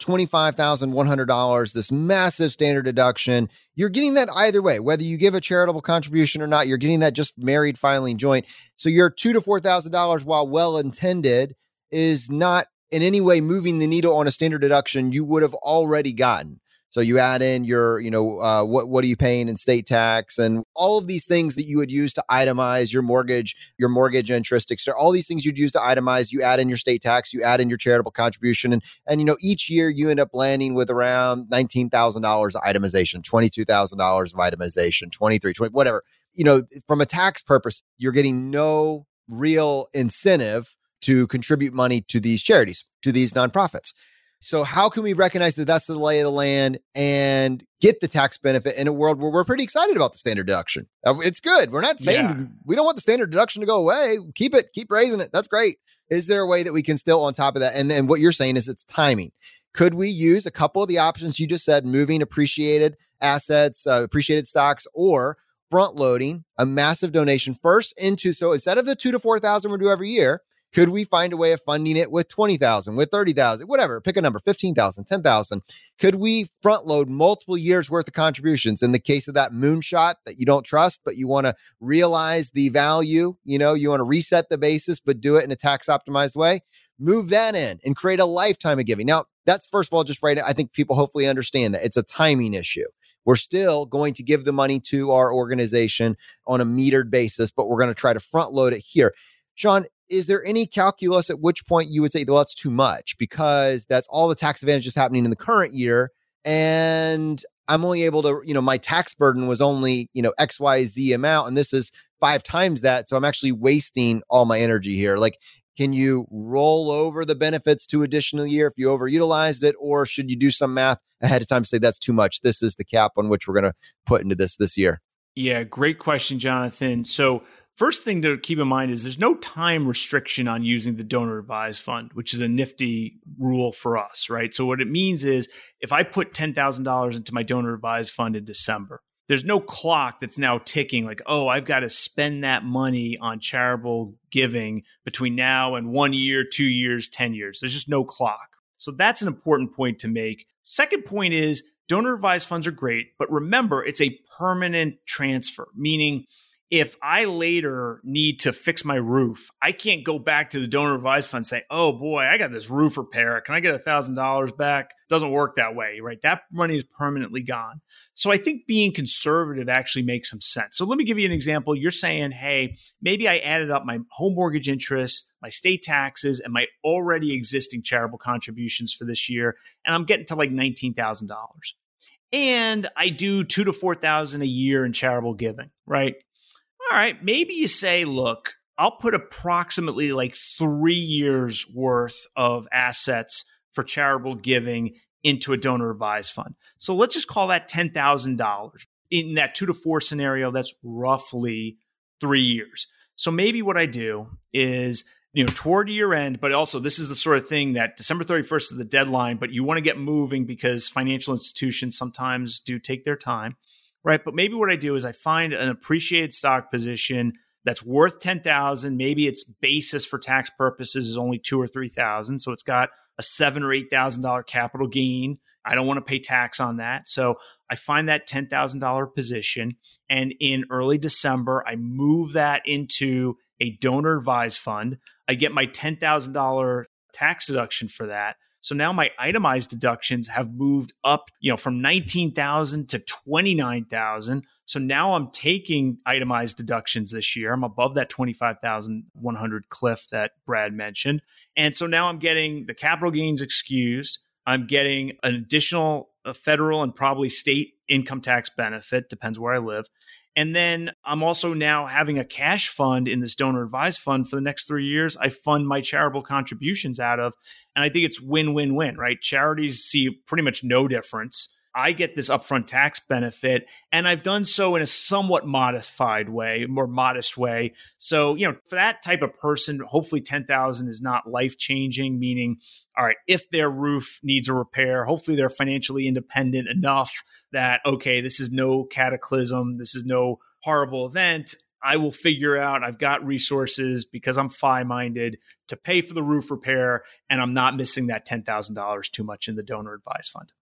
$25,100, this massive standard deduction. You're getting that either way, whether you give a charitable contribution or not, you're getting that just married filing joint. So your $2,000 to $4,000, while well intended, is not in any way moving the needle on a standard deduction you would have already gotten. So you add in your, what are you paying in state tax and all of these things that you would use to itemize your mortgage interest, all these things you'd use to itemize. You add in your state tax, you add in your charitable contribution, and each year you end up landing with around $19,000 of itemization, $22,000 of itemization, 23, 20, whatever. From a tax purpose, you're getting no real incentive to contribute money to these charities, to these nonprofits. So how can we recognize that that's the lay of the land and get the tax benefit in a world where we're pretty excited about the standard deduction? It's good. We're not saying we don't want the standard deduction to go away. Keep raising it. That's great. Is there a way that we can still on top of that? And then what you're saying is it's timing. Could we use a couple of the options you just said, moving appreciated assets, appreciated stocks, or front loading a massive donation first into, so instead of the 2,000 to 4,000 we do every year, could we find a way of funding it with 20,000, with 30,000, whatever, pick a number, 15,000, 10,000. Could we front load multiple years worth of contributions in the case of that moonshot that you don't trust, but you want to realize the value, you want to reset the basis, but do it in a tax optimized way? Move that in and create a lifetime of giving. Now, that's first of all, just right. I think people hopefully understand that it's a timing issue. We're still going to give the money to our organization on a metered basis, but we're going to try to front load it here. Sean, is there any calculus at which point you would say, well, that's too much because that's all the tax advantages happening in the current year, and I'm only able to, my tax burden was only, XYZ amount, and this is 5 times that. So I'm actually wasting all my energy here. Like, can you roll over the benefits to additional year if you overutilized it, or should you do some math ahead of time to say that's too much? This is the cap on which we're going to put into this year. Yeah, great question, Jonathan. So first thing to keep in mind is there's no time restriction on using the donor advised fund, which is a nifty rule for us, right? So what it means is if I put $10,000 into my donor advised fund in December, there's no clock that's now ticking like, oh, I've got to spend that money on charitable giving between now and 1 year, 2 years, 10 years. There's just no clock. So that's an important point to make. Second point is donor advised funds are great, but remember, it's a permanent transfer, meaning if I later need to fix my roof, I can't go back to the donor advised fund and say, oh boy, I got this roof repair. Can I get $1,000 back? Doesn't work that way, right? That money is permanently gone. So I think being conservative actually makes some sense. So let me give you an example. You're saying, hey, maybe I added up my home mortgage interest, my state taxes, and my already existing charitable contributions for this year, and I'm getting to like $19,000. And I do $2,000 to $4,000 a year in charitable giving, right? All right, maybe you say, look, I'll put approximately like 3 years worth of assets for charitable giving into a donor advised fund. So let's just call that $10,000. In that 2 to 4 scenario, that's roughly 3 years. So maybe what I do is, toward year end, but also this is the sort of thing that December 31st is the deadline, but you want to get moving because financial institutions sometimes do take their time. Right. But maybe what I do is I find an appreciated stock position that's worth $10,000. Maybe its basis for tax purposes is only $2,000 or $3,000. So it's got a $7,000 or $8,000 capital gain. I don't want to pay tax on that. So I find that $10,000 position. And in early December, I move that into a donor advised fund. I get my $10,000 tax deduction for that. So now my itemized deductions have moved up, from $19,000 to $29,000. So now I'm taking itemized deductions this year. I'm above that $25,100 cliff that Brad mentioned. And so now I'm getting the capital gains excused. I'm getting an additional federal and probably state income tax benefit, depends where I live. And then I'm also now having a cash fund in this donor advised fund for the next 3 years. I fund my charitable contributions out of, and I think it's win-win-win, right? Charities see pretty much no difference. I get this upfront tax benefit, and I've done so in a somewhat modified way, more modest way. So, for that type of person, hopefully 10,000 is not life-changing, meaning, all right, if their roof needs a repair, hopefully they're financially independent enough that, okay, this is no cataclysm, this is no horrible event. I will figure out, I've got resources because I'm FI-minded to pay for the roof repair, and I'm not missing that $10,000 too much in the donor advised fund.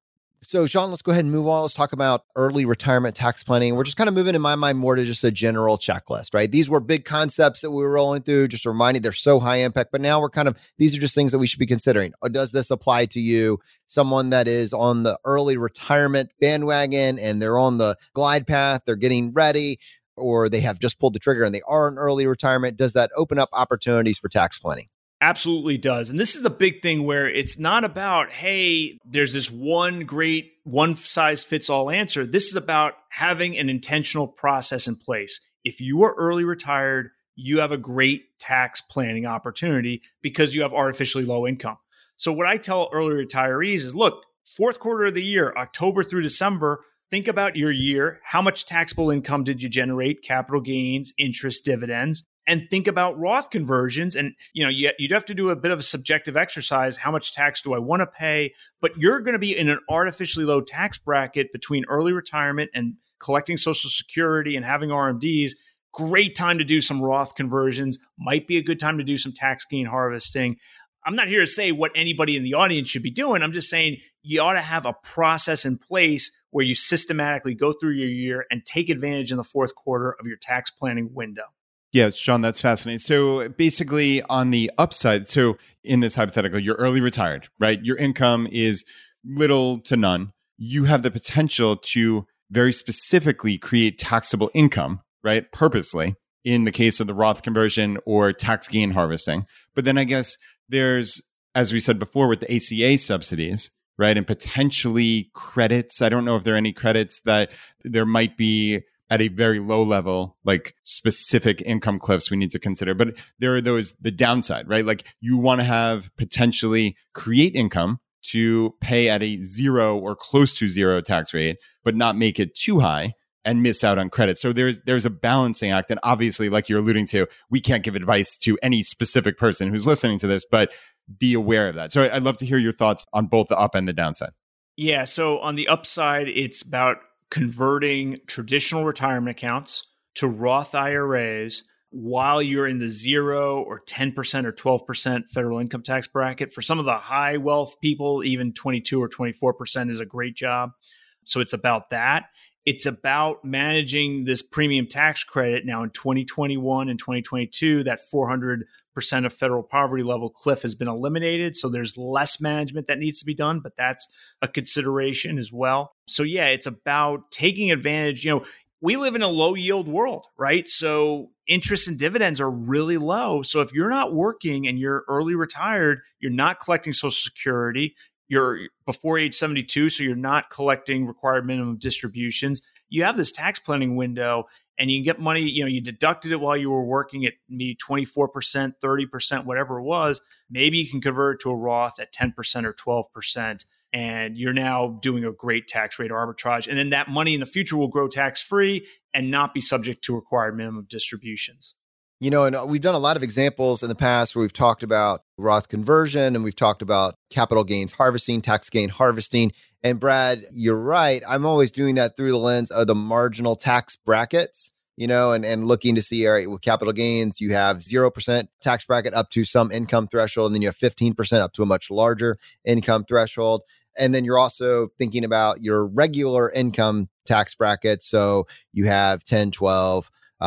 So, Sean, let's go ahead and move on. Let's talk about early retirement tax planning. We're just kind of moving in my mind more to just a general checklist, right? These were big concepts that we were rolling through, just reminding they're so high impact, but now we're these are just things that we should be considering. Or does this apply to you, someone that is on the early retirement bandwagon and they're on the glide path, they're getting ready, or they have just pulled the trigger and they are in early retirement? Does that open up opportunities for tax planning? Absolutely does. And this is the big thing where it's not about, hey, there's this one great one size fits all answer. This is about having an intentional process in place. If you are early retired, you have a great tax planning opportunity because you have artificially low income. So what I tell early retirees is, look, fourth quarter of the year, October through December, think about your year. How much taxable income did you generate? Capital gains, interest, dividends. And think about Roth conversions. And, you'd have to do a bit of a subjective exercise. How much tax do I want to pay? But you're going to be in an artificially low tax bracket between early retirement and collecting Social Security and having RMDs. Great time to do some Roth conversions. Might be a good time to do some tax gain harvesting. I'm not here to say what anybody in the audience should be doing. I'm just saying you ought to have a process in place where you systematically go through your year and take advantage in the fourth quarter of your tax planning window. Yeah, Sean, that's fascinating. So basically on the upside, so in this hypothetical, you're early retired, right? Your income is little to none. You have the potential to very specifically create taxable income, right? Purposely, in the case of the Roth conversion or tax gain harvesting. But then I guess there's, as we said before, with the ACA subsidies, right? And potentially credits. I don't know if there are any credits that there might be at a very low level, like specific income cliffs we need to consider. But there are the downside, right? Like you want to have potentially create income to pay at a 0 or close to 0 tax rate, but not make it too high and miss out on credit. So there's a balancing act. And obviously, like you're alluding to, we can't give advice to any specific person who's listening to this, but be aware of that. So I'd love to hear your thoughts on both the up and the downside. Yeah. So on the upside, it's about converting traditional retirement accounts to Roth IRAs while you're in the 0 or 10% or 12% federal income tax bracket. For some of the high wealth people, even 22 or 24% is a great job. So it's about that. It's about managing this premium tax credit. Now in 2021 and 2022, that 400% of federal poverty level cliff has been eliminated. So there's less management that needs to be done, but that's a consideration as well. So yeah, it's about taking advantage. We live in a low yield world, right? So interest and dividends are really low. So if you're not working and you're early retired, you're not collecting Social Security, you're before age 72, so you're not collecting required minimum distributions. You have this tax planning window and you can get money, you deducted it while you were working at maybe 24%, 30%, whatever it was. Maybe you can convert it to a Roth at 10% or 12%. And you're now doing a great tax rate arbitrage. And then that money in the future will grow tax-free and not be subject to required minimum distributions. And we've done a lot of examples in the past where we've talked about Roth conversion and we've talked about capital gains harvesting, tax gain harvesting. And Brad, you're right. I'm always doing that through the lens of the marginal tax brackets, and looking to see, all right, with capital gains, you have 0% tax bracket up to some income threshold, and then you have 15% up to a much larger income threshold. And then you're also thinking about your regular income tax bracket. So you have 10, 12,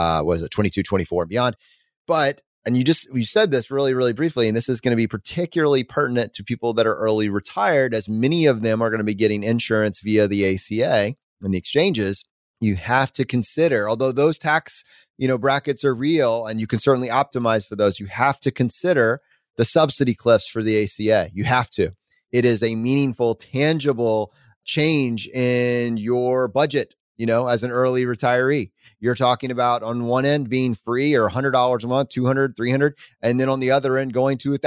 22, 24 and beyond. And you said this really, really briefly, and this is going to be particularly pertinent to people that are early retired, as many of them are going to be getting insurance via the ACA and the exchanges. You have to consider, although those tax, brackets are real and you can certainly optimize for those, you have to consider the subsidy cliffs for the ACA. You have to. It is a meaningful, tangible change in your budget, as an early retiree. You're talking about on one end being free or $100 a month, $200, $300, and then on the other end going to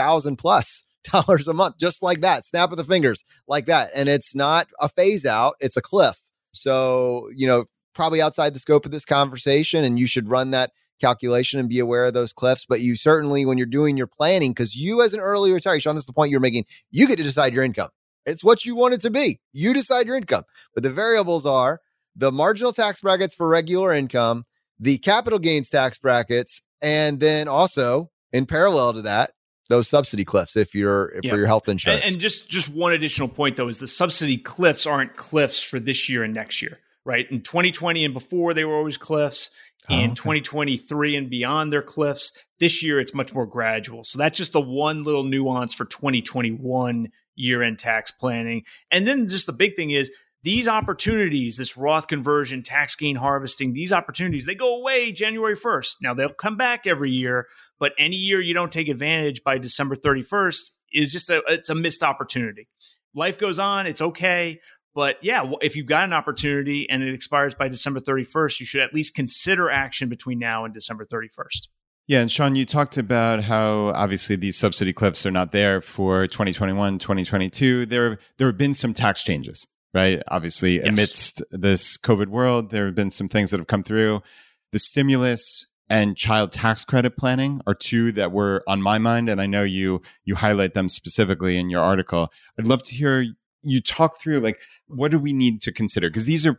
$1,000+ a month, just like that, snap of the fingers like that. And it's not a phase out, it's a cliff. So, probably outside the scope of this conversation, and you should run that calculation and be aware of those cliffs. But you certainly, when you're doing your planning, because you as an early retiree, Sean, this is the point you're making, you get to decide your income. It's what you want it to be. You decide your income. But the variables are the marginal tax brackets for regular income, the capital gains tax brackets, and then also in parallel to that, those subsidy cliffs for your health insurance. And just one additional point, though, is the subsidy cliffs aren't cliffs for this year and next year, right? In 2020 and before, they were always cliffs. In 2023 and beyond, they're cliffs. This year, it's much more gradual. So that's just the one little nuance for 2021 year-end tax planning. And then just the big thing is these opportunities, this Roth conversion, tax gain harvesting, these opportunities, they go away January 1st. Now, they'll come back every year, but any year you don't take advantage by December 31st is just it's a missed opportunity. Life goes on. It's okay. But yeah, if you've got an opportunity and it expires by December 31st, you should at least consider action between now and December 31st. Yeah. And Sean, you talked about how obviously these subsidy cliffs are not there for 2021, 2022. There have been some tax changes, right? Obviously, yes. Amidst this COVID world, there have been some things that have come through. The stimulus and child tax credit planning are two that were on my mind. And I know you highlight them specifically in your article. I'd love to hear you talk through, like, what do we need to consider? Because these are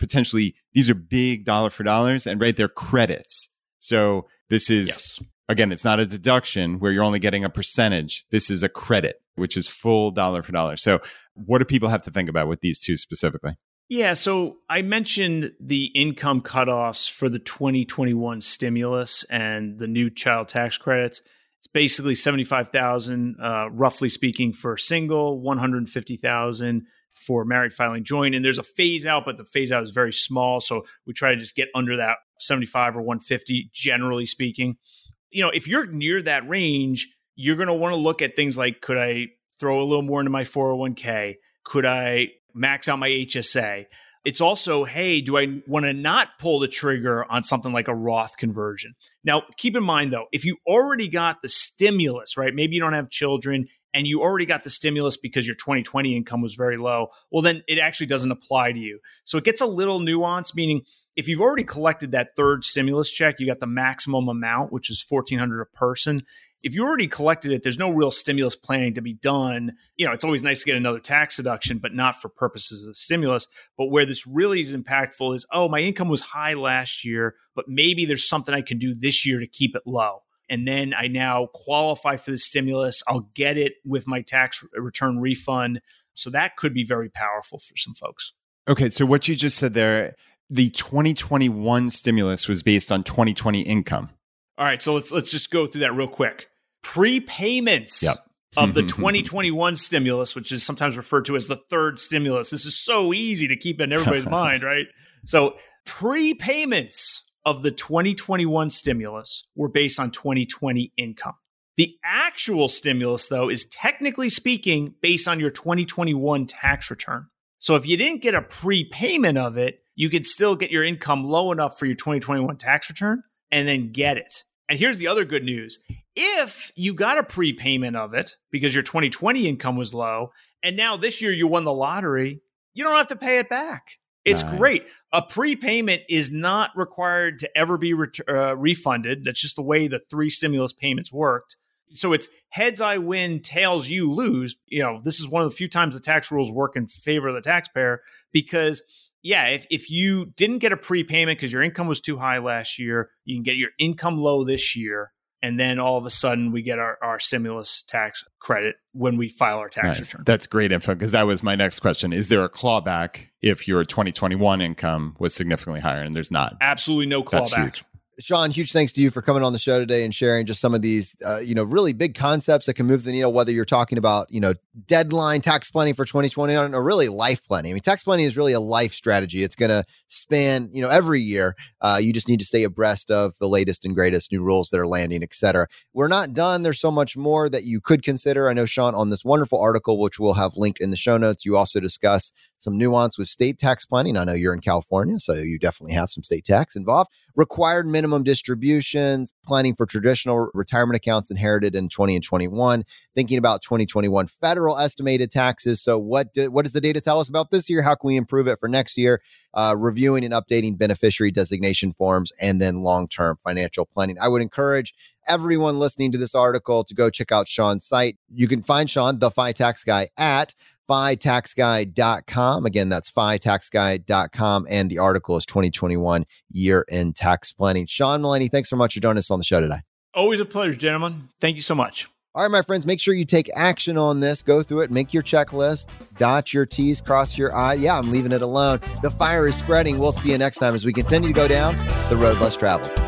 big dollar for dollars, and right, they're credits. So this is, yes. Again, it's not a deduction where you're only getting a percentage. This is a credit, which is full dollar for dollar. So what do people have to think about with these two specifically? Yeah, so I mentioned the income cutoffs for the 2021 stimulus and the new child tax credits. It's basically $75,000, roughly speaking, for single, $150,000 for married filing joint. And there's a phase out, but the phase out is very small. So we try to just get under that 75 or 150, generally speaking. You know, if you're near that range, you're going to want to look at things like, could I throw a little more into my 401k? Could I max out my HSA? It's also, hey, do I want to not pull the trigger on something like a Roth conversion? Now, keep in mind, though, if you already got the stimulus, right? Maybe you don't have children and you already got the stimulus because your 2020 income was very low. Well, then it actually doesn't apply to you. So it gets a little nuanced, meaning if you've already collected that third stimulus check, you got the maximum amount, which is $1,400 a person. If you already collected it, there's no real stimulus planning to be done. You know, it's always nice to get another tax deduction, but not for purposes of stimulus. But where this really is impactful is, oh, my income was high last year, but maybe there's something I can do this year to keep it low. And then I now qualify for the stimulus. I'll get it with my tax return refund. So that could be very powerful for some folks. Okay, so what you just said there, the 2021 stimulus was based on 2020 income. All right, so let's just go through that real quick. Prepayments of the 2021 stimulus, which is sometimes referred to as the third stimulus. This is so easy to keep in everybody's mind, right? So prepayments of the 2021 stimulus were based on 2020 income. The actual stimulus, though, is technically speaking based on your 2021 tax return. So if you didn't get a prepayment of it, you could still get your income low enough for your 2021 tax return and then get it. And here's the other good news. If you got a prepayment of it because your 2020 income was low, and now this year you won the lottery, you don't have to pay it back. It's nice. Great. A prepayment is not required to ever be refunded. That's just the way the three stimulus payments worked. So it's heads I win, tails you lose. You know, this is one of the few times the tax rules work in favor of the taxpayer because yeah, if you didn't get a prepayment because your income was too high last year, you can get your income low this year. And then all of a sudden we get our stimulus tax credit when we file our tax return. That's great info because that was my next question. Is there a clawback if your 2021 income was significantly higher? And there's not. Absolutely no clawback. That's huge. Sean, huge thanks to you for coming on the show today and sharing just some of these, really big concepts that can move the needle, whether you're talking about, deadline tax planning for 2021 or really life planning. I mean, tax planning is really a life strategy. It's going to span, every year. You just need to stay abreast of the latest and greatest new rules that are landing, et cetera. We're not done. There's so much more that you could consider. I know, Sean, on this wonderful article, which we'll have linked in the show notes, you also discuss some nuance with state tax planning. I know you're in California, so you definitely have some state tax involved. Required minimum distributions, planning for traditional retirement accounts inherited in 20 and 21, thinking about 2021 federal estimated taxes. So what does the data tell us about this year? How can we improve it for next year? Reviewing and updating beneficiary designation forms, and then long-term financial planning. I would encourage everyone listening to this article to go check out Sean's site. You can find Sean, the FI Tax Guy, at FITaxGuy.com. Again, that's FITaxGuy.com. And the article is 2021 Year-End Tax Planning. Sean Mullaney, thanks so much for joining us on the show today. Always a pleasure, gentlemen. Thank you so much. All right, my friends, make sure you take action on this. Go through it, make your checklist, dot your T's, cross your I. Yeah, I'm leaving it alone. The fire is spreading. We'll see you next time as we continue to go down the road less traveled.